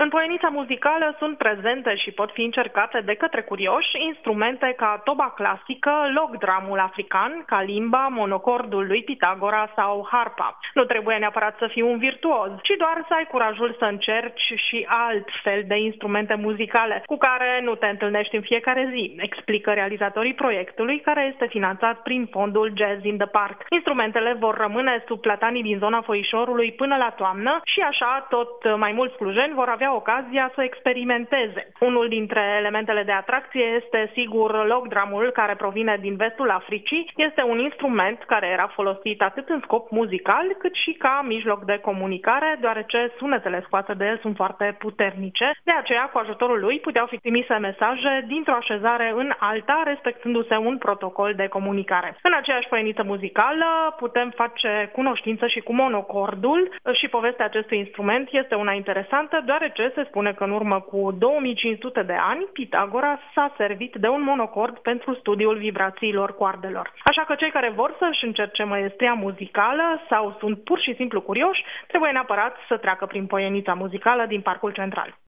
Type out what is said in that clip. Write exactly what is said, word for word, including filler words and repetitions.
În poienița muzicală sunt prezente și pot fi încercate de către curioși instrumente ca toba clasică, logdramul african, calimba, monocordul lui Pitagora sau harpa. Nu trebuie neapărat să fii un virtuoz, ci doar să ai curajul să încerci și alt fel de instrumente muzicale cu care nu te întâlnești în fiecare zi, explică realizatorii proiectului, care este finanțat prin fondul Jazz in the Park. Instrumentele vor rămâne sub platanii din zona Foișorului până la toamnă și așa tot mai mulți clujeni vor avea ocazia să experimenteze. Unul dintre elementele de atracție este sigur logdramul, care provine din vestul Africii. Este un instrument care era folosit atât în scop muzical cât și ca mijloc de comunicare, deoarece sunetele scoase de el sunt foarte puternice. De aceea, cu ajutorul lui puteau fi trimise mesaje dintr-o așezare în alta, respectându-se un protocol de comunicare. În aceeași poieniță muzicală putem face cunoștință și cu monocordul și povestea acestui instrument este una interesantă, deoarece se spune că în urmă cu două mii cinci sute de ani Pitagora s-a servit de un monocord pentru studiul vibrațiilor coardelor. Așa că cei care vor să-și încerce măestria muzicală sau sunt pur și simplu curioși, trebuie neapărat să treacă prin poienița muzicală din Parcul Central.